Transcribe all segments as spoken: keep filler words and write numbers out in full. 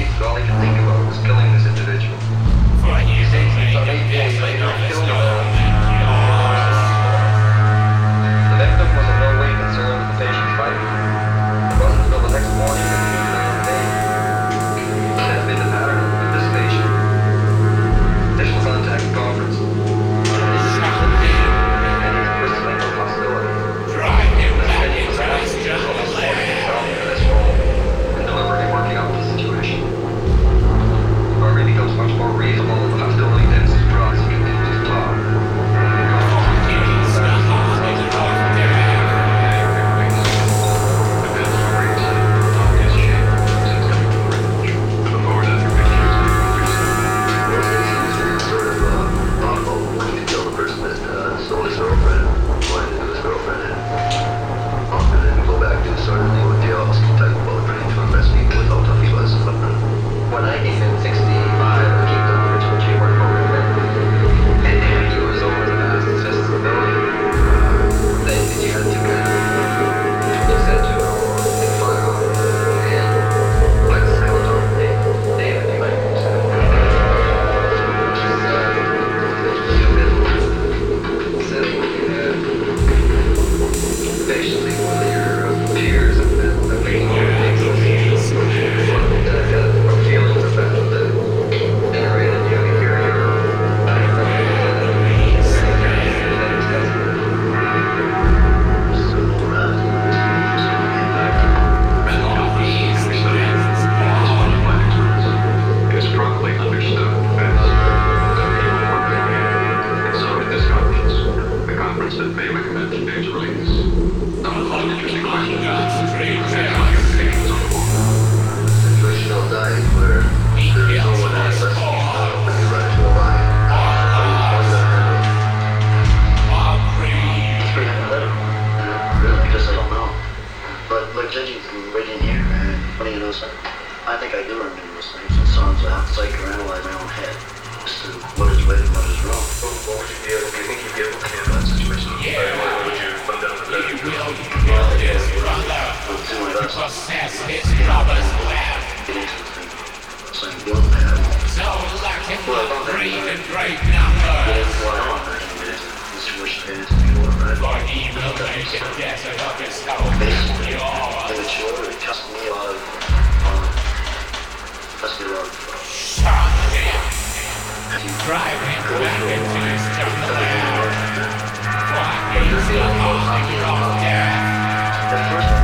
states that all he could think about was killing this individual. He states he thought eight days later he killed a man. The victim was in no way concerned with the patient's life. It wasn't until the next morning that he knew the man today. That has been the pattern with this patient. Initial contact conference. Much more reasonable than the hostility density drugs he continues to talk. When I came in sixty-five, I came to the Richmond Chamber program, and he was over the past accessibility. Then you had to get look at you and file, and like I was on the day that you might be sitting uh, patiently with your peers and then making your things. Feelings about the generated you hear your is strongly understood as and so in this conference, the conference that may recommend today's release. Some of the interesting questions on the board. Situational diet where there's no one else left when you run into a line. How you find that handle? It's pretty hypothetical. Really? Because I don't know. But like judging from right in here, and funny you know something, I think I do remember those things. And sometimes I have to psychoanalyze my own head as to what is right and what is wrong. So what would you be able, do you think you'd be able to handle that situation? Yeah. Or would you come down to that? You will kill his brother. Possess his brother's left. So let him breathe in great numbers. For he will make a desert of his own. Yours. Shut him. Drive him back into his jungle air. For he is the author of death.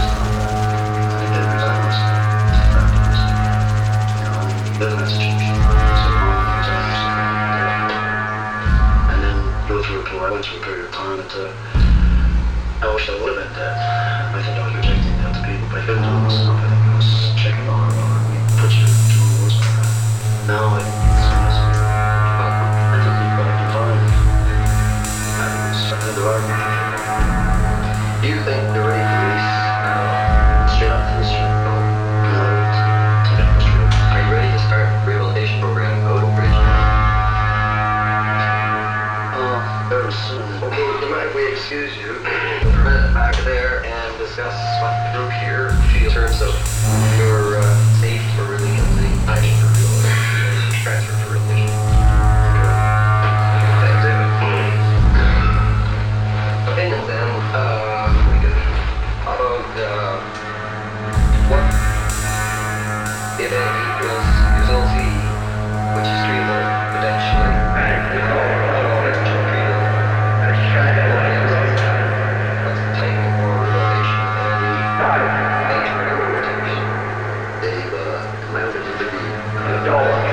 And then go through a period, I went through a period of time that uh, I wish I would have been dead. I think I was rejecting that to people, but I couldn't do myself. I think I was checking on or put you to the worst. Now I I think you got to find happiness. Do you think the ready to release uh, straight up to the street? Are you ready to start a rehabilitation program out of Bridge? Oh, very soon. Okay, do you mind if we excuse you for a minute back there and discuss what the group here feels in terms of your uh, safety for release and the action for rehabilitation, transfer for rehabilitation? Okay, thanks, David. Opinions then, uh, we could, how about, uh, what, if any, feels Result Z, which is treatable potentially. What's the timing for rehabilitation and the age for rehabilitation? Dave, uh, my other is Libby.